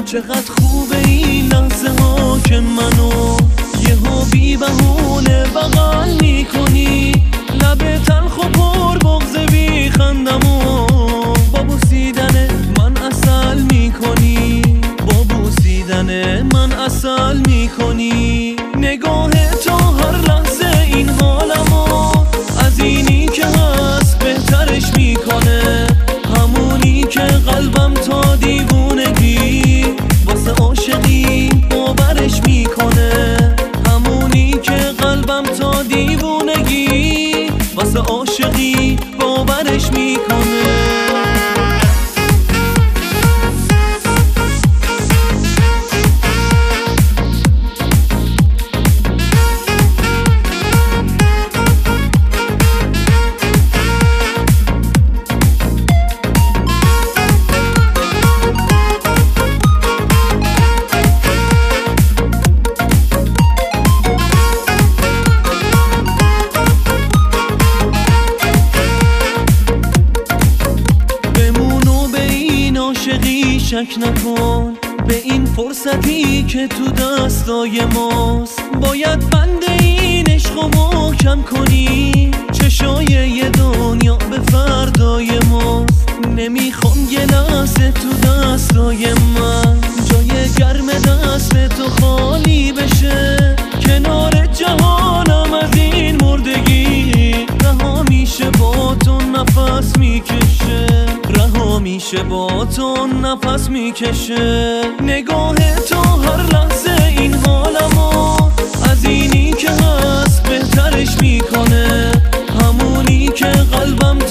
چقدر خوبه این لحظه ها که منو یهو بی بهونه بغل میکنی، لب تلخ و پر بغض بی خندمو با بوسیدن من عسل میکنی، با بوسیدن من عسل میکنی. نگاه تو هر لحظه این حالمو از اینی که هست بهترش میکنه، همونی که قلبم تا دیوونگی واسه عاشقی باورش میکنه، همونی که قلبم تا دیوونگی واسه عاشقی باورش میکنه. شک نکن به این فرصتی که تو دستای ماست، باید بند این عشقو محکم کنی، چشای یه دنیا به فردای ماست. نمیخوام یه لحظه تو دستای من جای گرم دست تو خالی بشه، کنار جهانم از این مردگی رها میشه با تو نفس میکشه، رها میشه با تو نفس میکشه. نگاه تو هر لحظه این حالمو از اینی که هست بهترش میکنه، همونی که قلبم